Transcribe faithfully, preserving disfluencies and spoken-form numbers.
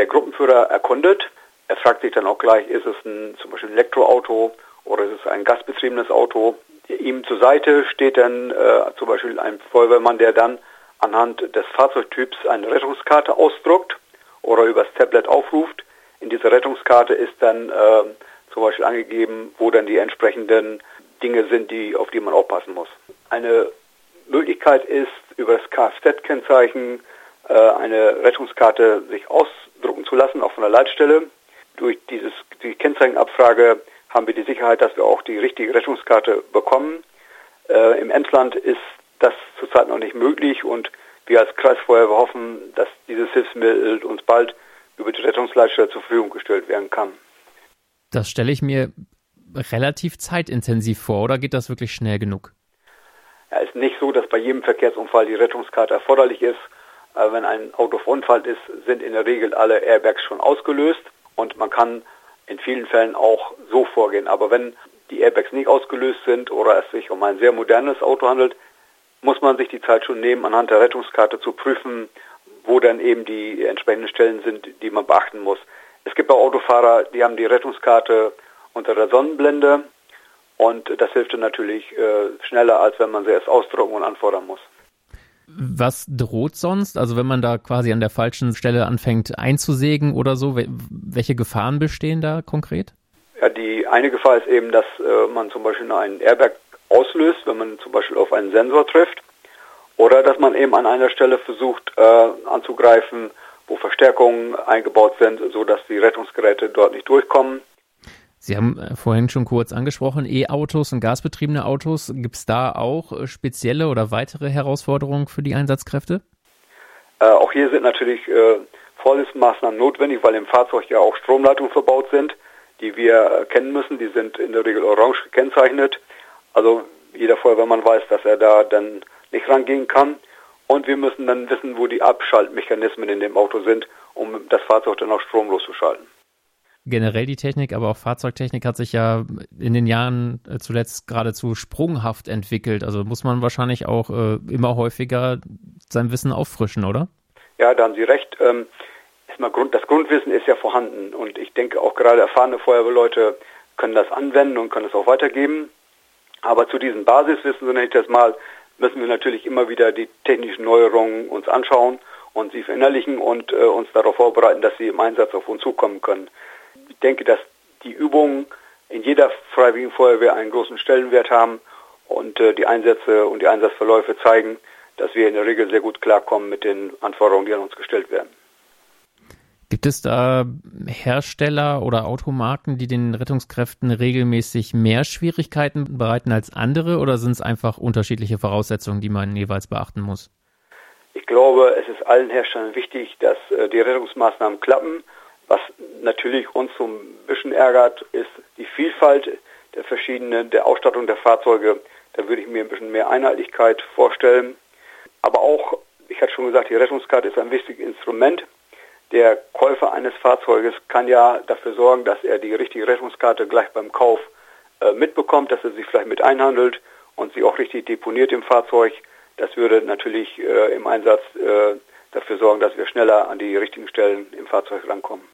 der Gruppenführer erkundet. Er fragt sich dann auch gleich, ist es ein, zum Beispiel ein Elektroauto oder ist es ein gasbetriebenes Auto. Ihm zur Seite steht dann äh, zum Beispiel ein Feuerwehrmann, der dann anhand des Fahrzeugtyps eine Rettungskarte ausdruckt oder übers Tablet aufruft. In dieser Rettungskarte ist dann äh, zum Beispiel angegeben, wo dann die entsprechenden Dinge sind, die, auf die man aufpassen muss. Eine Möglichkeit ist, über das Kfz-Kennzeichen äh, eine Rettungskarte sich ausdrucken zu lassen, auch von der Leitstelle. Durch dieses, die Kennzeichenabfrage haben wir die Sicherheit, dass wir auch die richtige Rettungskarte bekommen. Äh, Im Emsland ist das zurzeit noch nicht möglich und wir als Kreisfeuerwehr hoffen, dass dieses Hilfsmittel uns bald über die Rettungsleitstelle zur Verfügung gestellt werden kann. Das stelle ich mir relativ zeitintensiv vor, oder geht das wirklich schnell genug? Ja, es ist nicht so, dass bei jedem Verkehrsunfall die Rettungskarte erforderlich ist. Aber wenn ein Auto verunfallt ist, sind in der Regel alle Airbags schon ausgelöst und man kann in vielen Fällen auch so vorgehen. Aber wenn die Airbags nicht ausgelöst sind oder es sich um ein sehr modernes Auto handelt, muss man sich die Zeit schon nehmen, anhand der Rettungskarte zu prüfen, wo dann eben die entsprechenden Stellen sind, die man beachten muss. Es gibt auch Autofahrer, die haben die Rettungskarte unter der Sonnenblende und das hilft dann natürlich äh, schneller, als wenn man sie erst ausdrucken und anfordern muss. Was droht sonst? Also wenn man da quasi an der falschen Stelle anfängt einzusägen oder so, welche Gefahren bestehen da konkret? Ja, die eine Gefahr ist eben, dass äh, man zum Beispiel einen Airbag auslöst, wenn man zum Beispiel auf einen Sensor trifft, oder dass man eben an einer Stelle versucht äh, anzugreifen, wo Verstärkungen eingebaut sind, sodass die Rettungsgeräte dort nicht durchkommen. Sie haben vorhin schon kurz angesprochen, E-Autos und gasbetriebene Autos. Gibt es da auch spezielle oder weitere Herausforderungen für die Einsatzkräfte? Äh, auch hier sind natürlich äh, Vorsitzmaßnahmen notwendig, weil im Fahrzeug ja auch Stromleitungen verbaut sind, die wir äh, kennen müssen. Die sind in der Regel orange gekennzeichnet. Also jeder Feuerwehrmann weiß, dass er da dann nicht rangehen kann. Und wir müssen dann wissen, wo die Abschaltmechanismen in dem Auto sind, um das Fahrzeug dann auch stromlos zu schalten. Generell die Technik, aber auch Fahrzeugtechnik hat sich ja in den Jahren zuletzt geradezu sprunghaft entwickelt. Also muss man wahrscheinlich auch äh, immer häufiger sein Wissen auffrischen, oder? Ja, da haben Sie recht. Ähm, erstmal Grund, das Grundwissen ist ja vorhanden. Und ich denke, auch gerade erfahrene Feuerwehrleute können das anwenden und können es auch weitergeben. Aber zu diesem Basiswissen, so nenne ich das mal, müssen wir natürlich immer wieder die technischen Neuerungen uns anschauen und sie verinnerlichen und äh, uns darauf vorbereiten, dass sie im Einsatz auf uns zukommen können. Ich denke, dass die Übungen in jeder Freiwilligen Feuerwehr einen großen Stellenwert haben und äh, die Einsätze und die Einsatzverläufe zeigen, dass wir in der Regel sehr gut klarkommen mit den Anforderungen, die an uns gestellt werden. Gibt es da Hersteller oder Automarken, die den Rettungskräften regelmäßig mehr Schwierigkeiten bereiten als andere, oder sind es einfach unterschiedliche Voraussetzungen, die man jeweils beachten muss? Ich glaube, es ist allen Herstellern wichtig, dass äh, die Rettungsmaßnahmen klappen. Was natürlich uns so ein bisschen ärgert, ist die Vielfalt der verschiedenen, der Ausstattung der Fahrzeuge. Da würde ich mir ein bisschen mehr Einheitlichkeit vorstellen. Aber auch, ich hatte schon gesagt, die Rettungskarte ist ein wichtiges Instrument. Der Käufer eines Fahrzeuges kann ja dafür sorgen, dass er die richtige Rettungskarte gleich beim Kauf äh, mitbekommt, dass er sie vielleicht mit einhandelt und sie auch richtig deponiert im Fahrzeug. Das würde natürlich äh, im Einsatz äh, dafür sorgen, dass wir schneller an die richtigen Stellen im Fahrzeug rankommen.